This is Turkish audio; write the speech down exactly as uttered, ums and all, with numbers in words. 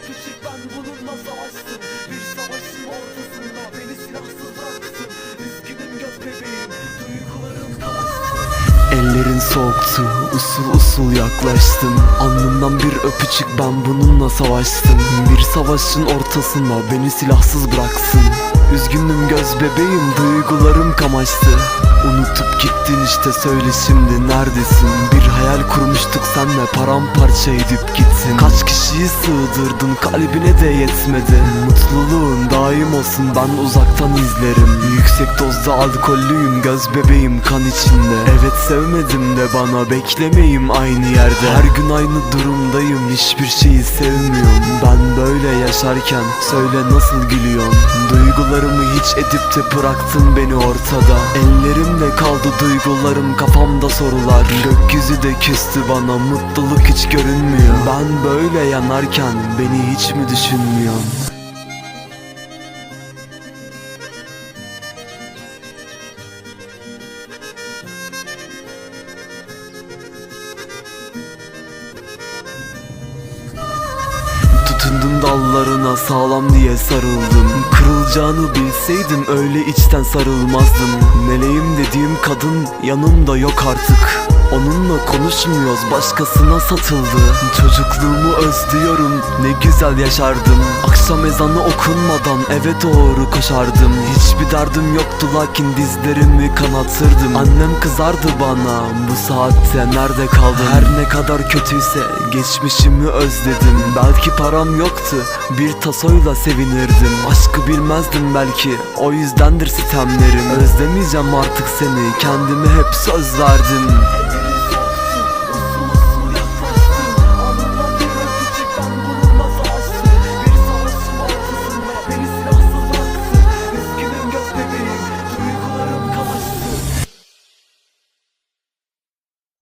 öpücük ben bununla savaştım. Bir savaşın ortasında beni silahsız bıraktın. Üzgünüm göz bebeğim, duygularım kavaştı. Ellerin soğuktu, usul usul yaklaştım. Alnından bir öpücük ben bununla savaştım. Bir savaşın ortasında beni silahsız bıraksın. Üzgünüm göz bebeğim, duygularım kamaştı. Unutup gittin işte, söyle şimdi neredesin? Bir hayal kurmuştuk senle, paramparça edip gitsin. Kaç kişiyi sığdırdın, kalbine de yetmedi. Mutluluğun daim olsun, ben uzaktan izlerim. Yüksek dozda alkollüyüm göz bebeğim, kan içinde. Evet sevmedim de bana, beklemeyim aynı yerde. Her gün aynı durumdayım, hiçbir şeyi sevmiyorum. Ben böyle yaşarken söyle nasıl gülüyorsun? Duygularımı hiç edip de bıraktın beni ortada. Ellerimde kaldı duygularım, kafamda sorular. Gökyüzü de küstü bana, mutluluk hiç görünmüyor. Ben böyle yanarken beni hiç mi düşünmüyorsun? Tutundum dallarına, sağlam diye sarıldım. Kırılacağını bilseydim öyle içten sarılmazdım. Meleğim dediğim kadın yanımda yok artık. Onunla konuşmuyoruz, başkasına satıldı. Çocukluğumu özlüyorum, ne güzel yaşardım. Akşam ezanı okunmadan eve doğru koşardım. Hiçbir derdim yoktu lakin dizlerimi kanatırdım. Annem kızardı bana, bu saatte nerede kaldın? Her ne kadar kötüyse geçmişimi özledim. Belki param yoktu, bir tasoyla sevinirdim. Aşkı bilmezdim belki, o yüzdendir sitemlerim. Özlemeyeceğim artık seni, kendime hep söz verdim.